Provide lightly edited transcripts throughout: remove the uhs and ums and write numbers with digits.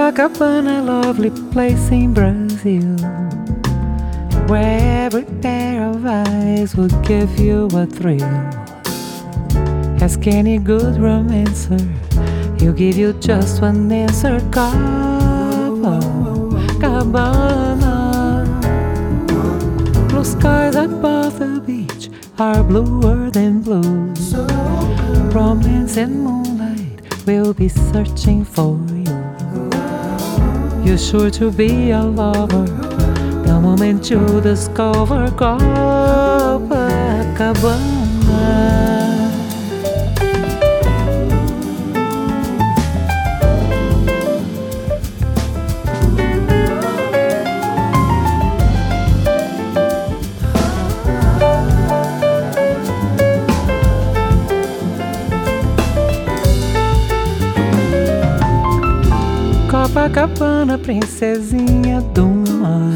Copacabana, lovely place in Brazil, where every pair of eyes would give you a thrill. Ask any good romancer, he'll give you just one answer. Copacabana. Blue skies above the beach are bluer than blue. Romance and moonlight will be searching for you. You're sure to be a lover the moment you discover Copacabana. Copacabana, princesinha do mar.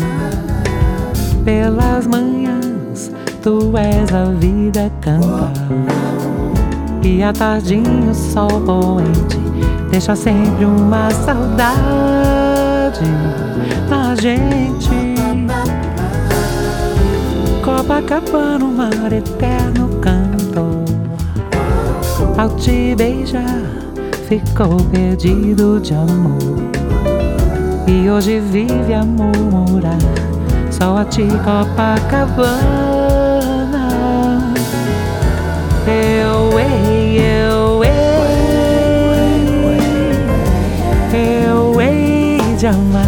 Pelas manhãs tu és a vida cantar, e à tardinha o sol poente deixa sempre uma saudade na gente. Copacabana, o mar eterno cantou, ao te beijar ficou perdido de amor, e hoje vive a murmurar só a ti, Copacabana. Eu hei de amar.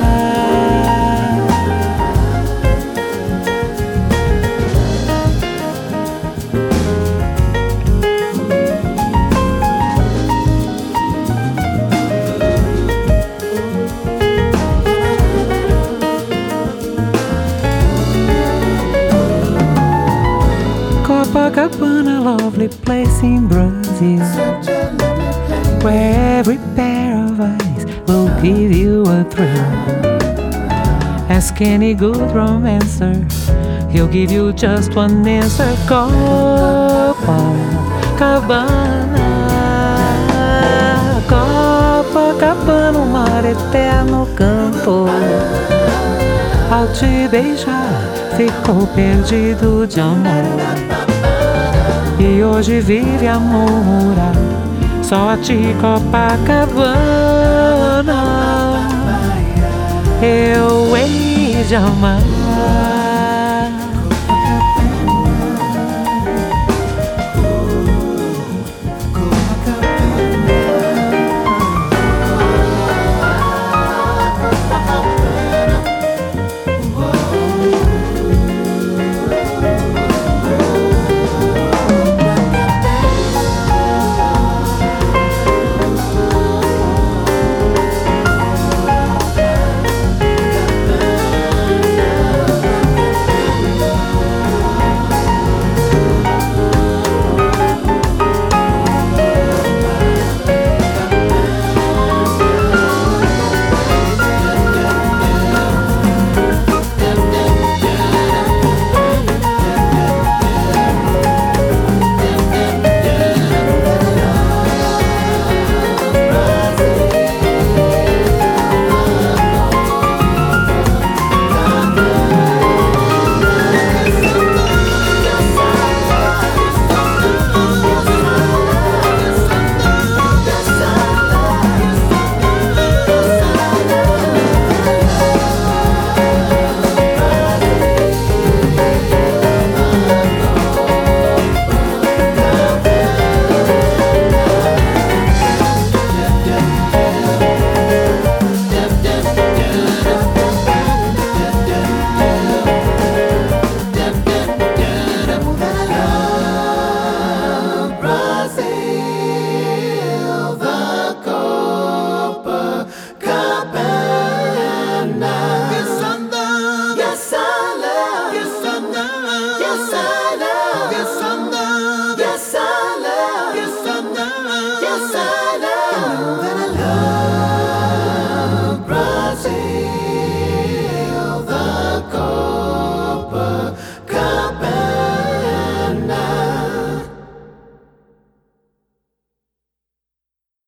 Copacabana, lovely place in Brazil, where every pair of eyes will give you a thrill. Ask any good romancer, he'll give you just one answer. Copacabana. Copacabana, o mar eterno cantou, ao te beijar ficou perdido de amor, e hoje vive a murmurar só a ti, Copacabana. Eu hei de amar.